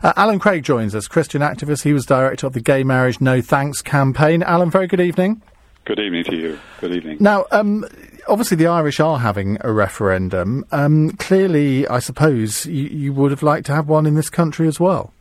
Alan Craig joins us, Christian activist. He was director of the Gay Marriage No Thanks campaign. Alan, very good evening. Good evening to you. Good evening. Now, obviously the Irish are having a referendum. Clearly, I suppose, you would have liked to have one in this country as well.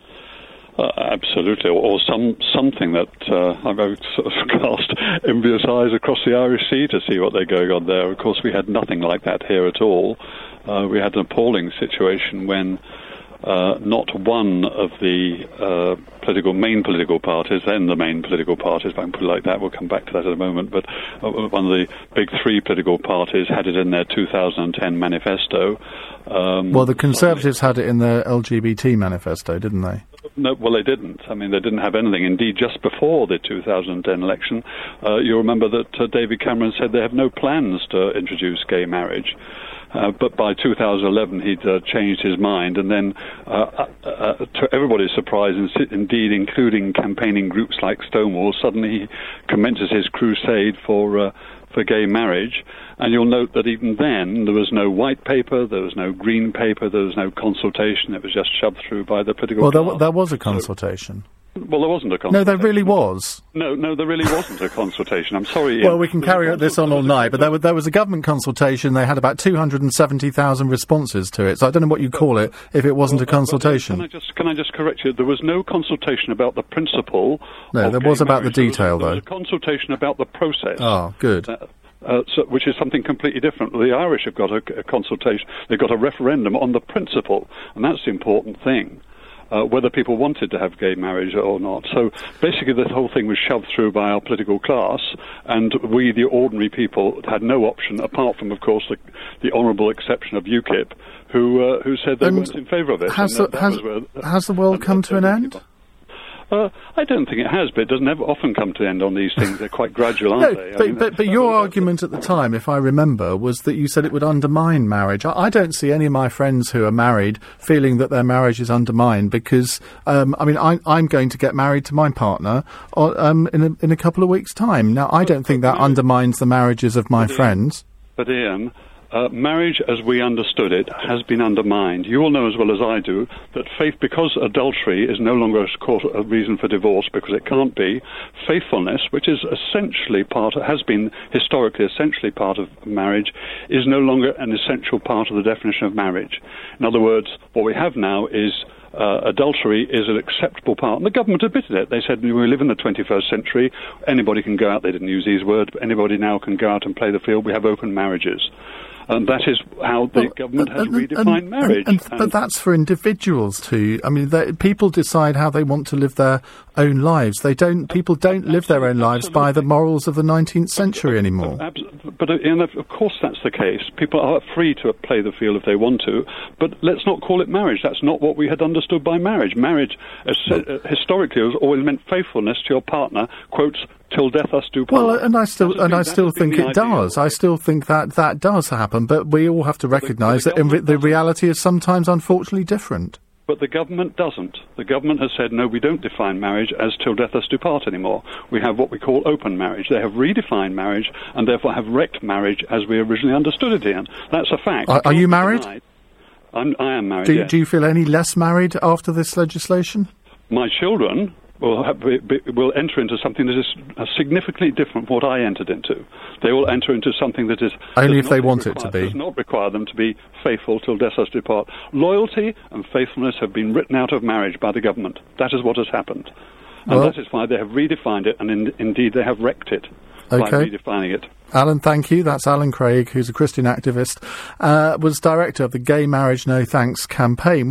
Absolutely, or something that I've sort of cast envious eyes across the Irish Sea to see what they're going on there. Of course, we had nothing like that here at all. We had an appalling situation when not one of the main political parties, then the main political parties, if I can put it like that, we'll come back to that in a moment, but one of the big three political parties had it in their 2010 manifesto. Well, the Conservatives had it in their LGBT manifesto, didn't they? No, well, they didn't. I mean, they didn't have anything. Indeed, just before the 2010 election, you'll remember that David Cameron said they have no plans to introduce gay marriage. But by 2011, he'd changed his mind, and then, to everybody's surprise, indeed including campaigning groups like Stonewall, suddenly he commences his crusade for gay marriage. And you'll note that even then, there was no white paper, there was no green paper, there was no consultation. It was just shoved through by the political class. Well, there was a consultation. Well, there wasn't a consultation. No, there really was. No, there really wasn't a consultation. I'm sorry, Ian. Well, we can carry this on all night, but there was a government consultation. They had about 270,000 responses to it, so I don't know what you call it if it wasn't a consultation. Can I just correct you? There was no consultation about the principle. No, there was about the detail, though. There was a consultation about the process. Oh, good. Which is something completely different. The Irish have got a consultation. They've got a referendum on the principle, and that's the important thing. Whether people wanted to have gay marriage or not. So basically the whole thing was shoved through by our political class, and we, the ordinary people, had no option apart from, of course, the honourable exception of UKIP, who said they weren't in favour of it. Has the world come to an end? I don't think it has, but it doesn't ever often come to an end on these things. They're quite gradual, aren't they? But your argument at the time, if I remember, was that you said it would undermine marriage. I don't see any of my friends who are married feeling that their marriage is undermined because, I'm going to get married to my partner in a couple of weeks' time. Now, I don't think that undermines the marriages of my friends. But Ian, marriage as we understood it has been undermined. You all know as well as I do that because adultery is no longer a reason for divorce, because it can't be, faithfulness, which is has been historically essentially part of marriage, is no longer an essential part of the definition of marriage. In other words, what we have now is adultery is an acceptable part. And the government admitted it. They said, we live in the 21st century. Anybody can go out. They didn't use these words, but anybody now can go out and play the field. We have open marriages. And that is how the government has redefined marriage. But that's for individuals too. I mean, people decide how they want to live their own lives. People don't live their own lives by the morals of the 19th century anymore. But of course that's the case. People are free to play the field if they want to, but let's not call it marriage. That's not what we had understood by marriage. Marriage, historically, has always meant faithfulness to your partner, quotes, till death us do part. Well, and I still think it does. I still think that does happen, but we all have to recognise that the reality is sometimes, unfortunately, different. But the government doesn't. The government has said, no, we don't define marriage as till death us do part anymore. We have what we call open marriage. They have redefined marriage and therefore have wrecked marriage as we originally understood it, Ian. That's a fact. Are you married? I am married, yes. Do you feel any less married after this legislation? My children will enter into something that is significantly different from what I entered into. They will enter into something that is... Only if they want it to be. Does not require them to be faithful till death us do part. Loyalty and faithfulness have been written out of marriage by the government. That is what has happened. And that is why they have redefined it, and indeed they have wrecked it by redefining it. Alan, thank you. That's Alan Craig, who's a Christian activist, was director of the Gay Marriage No Thanks campaign.